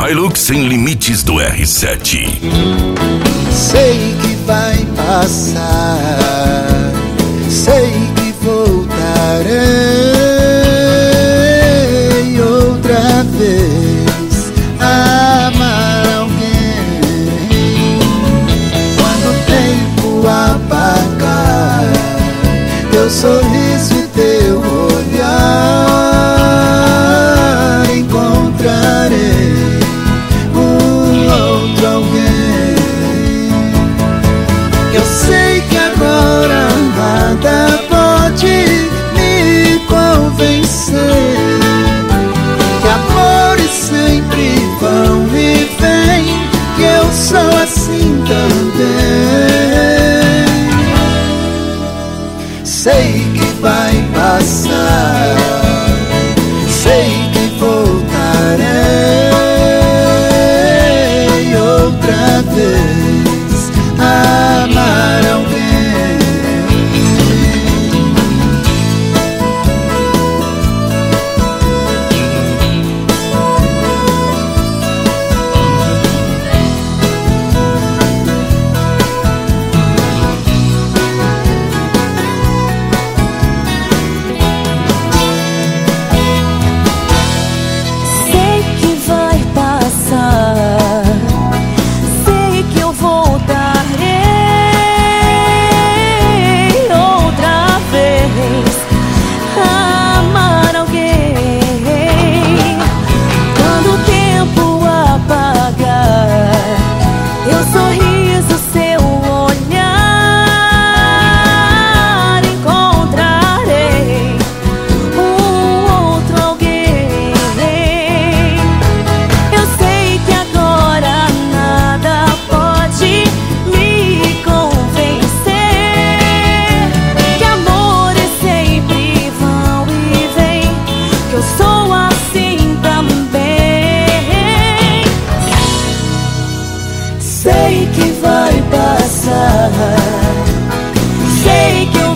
Hilux Sem Limites do R7. Sei que vai passar, sei que voltarei outra vez a amar alguém. Quando o tempo apagar teu sorriso e teu olhar, encontrarei outro alguém. Eu sei que agora nada pode me convencer, que amores sempre vão e vêm, que eu sou assim também. Sei que vai passar, sei que voltarei outra vez a amar alguém. Sei que vai passar, sei que eu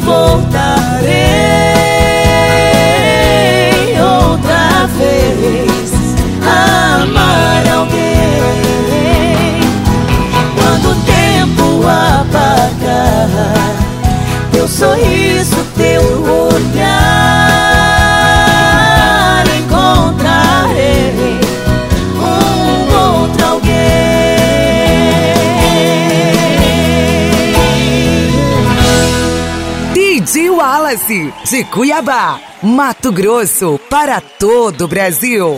voltarei outra vez a amar alguém. Quando o tempo apagar teu sorriso, teu olhar, encontrarei outro alguém. DJ Wallace, de Cuiabá, Mato Grosso, para todo o Brasil.